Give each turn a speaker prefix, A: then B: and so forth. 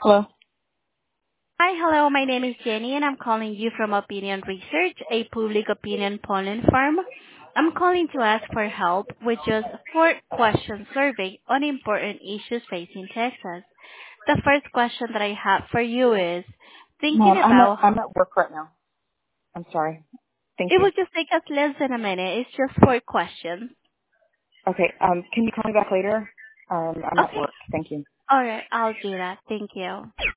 A: Hello.
B: Hi, hello. My name is Jenny, and I'm calling you from Opinion Research, a public opinion polling firm. I'm calling to ask for help with just 4-question survey on important issues facing Texas. The first question that I have for you is, thinking
A: Mom,
B: about,
A: I'm at work right now. I'm sorry. Thank
B: it
A: you.
B: will just take us less than a minute. It's just 4 questions.
A: Okay. Can you call me back later? I'm at
B: Okay.
A: work. Thank you.
B: All right. I'll do that. Thank you.